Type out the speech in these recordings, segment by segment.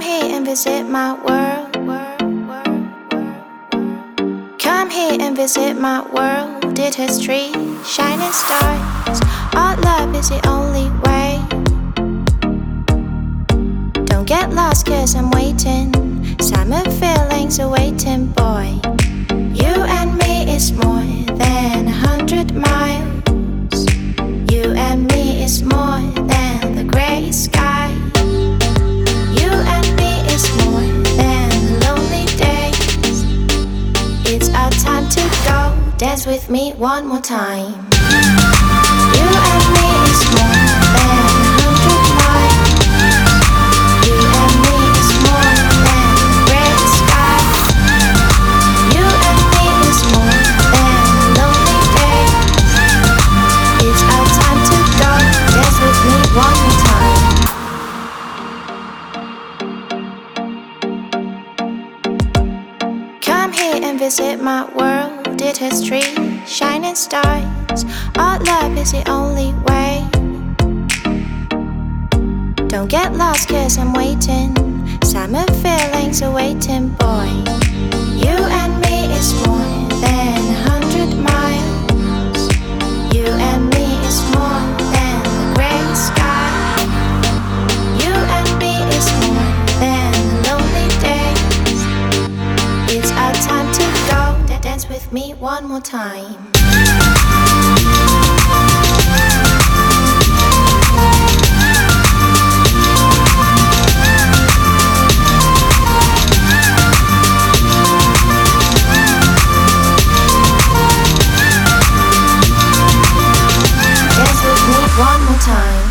here and visit my world. Come here and visit my world. Did history, shining stars. Our love is the only way. Don't get lost cause I'm waiting. Summer feelings are waiting, boy. You and me is more than 100 miles. You and me is more than the gray sky. You and me is more than lonely days. It's our time to go. Dance with me one more time. You and me is more than 100 miles. You and me is more than gray sky. You and me is more than lonely days. It's our time to go. Dance with me one more time. Come here and visit my world. Did history, shining stars. Our love is the only way. Don't get lost cause I'm waiting. Summer feelings are waiting, boy. You and me is more than 100 miles. You and me is more than the gray sky. You and me is more than lonely days. It's our time to go. Dance with me one more time. One more time.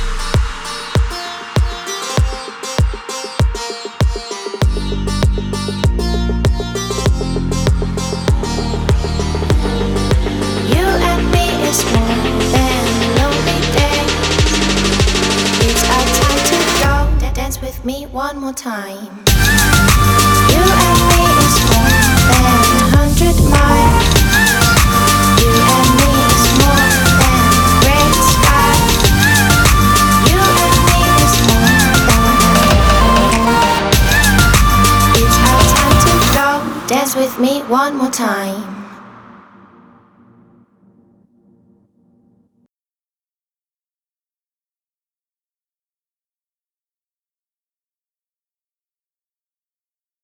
You and me is more than lonely days. It's our time to go. Dance with me one more time. You and me is more than 100 miles. You and me is more than gray sky. You and me is more than. It's our time to go. Dance with me one more time.